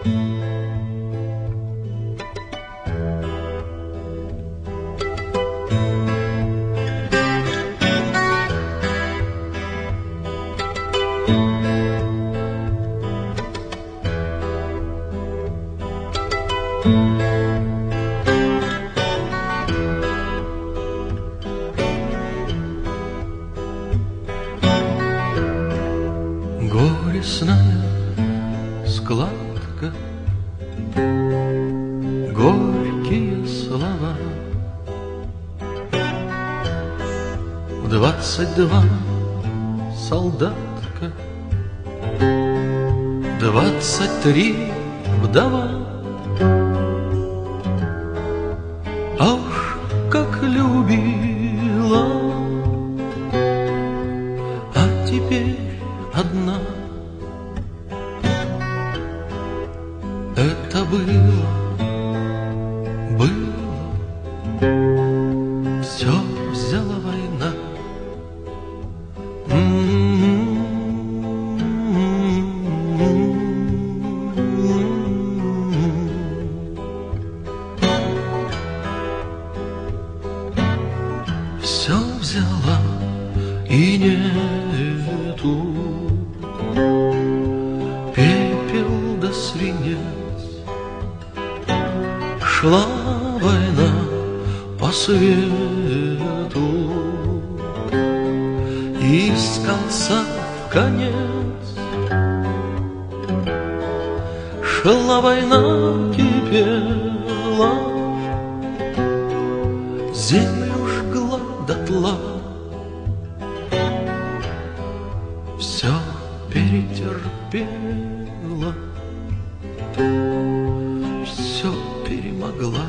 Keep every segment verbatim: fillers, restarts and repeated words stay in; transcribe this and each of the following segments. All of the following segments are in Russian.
Горестная складка, горькие слова. В двадцать два солдатка, двадцать три вдова. А уж как любила, а теперь одна. Это было, было, все взяла война. Все взяла и нету пепел да свинец. Шла война по свету из конца в конец. Шла война, кипела, землю жгла дотла. Все перетерпела, все перемогла.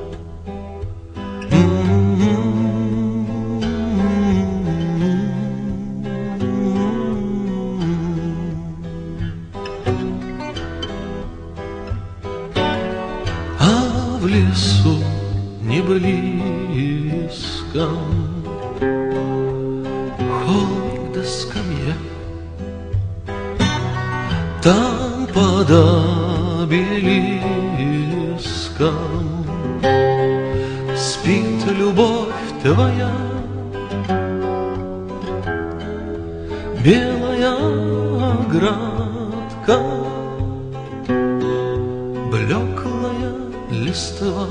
А в лесу не близко холмик да скамья. Там под обелиском спит любовь твоя, белая оградка, блеклая листва.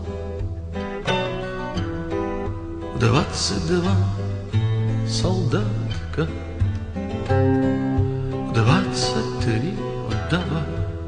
Двадцать два солдатка, двадцать три вдова.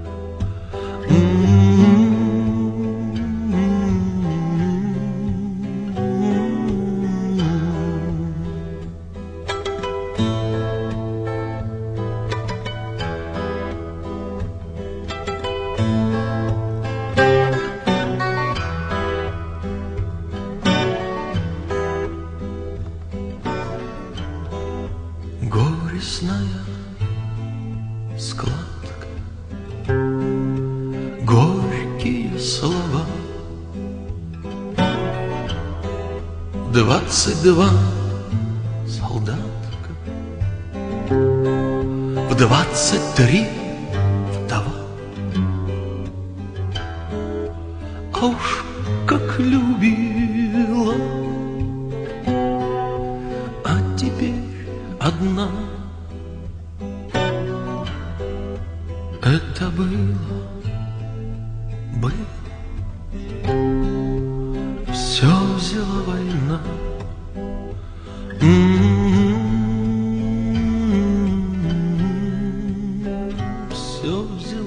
Горестная складка, горькие слова. Двадцать два солдатка, в двадцать три вдова. А уж как любила, а теперь одна. Это было, было, все взяла война. Все взяла.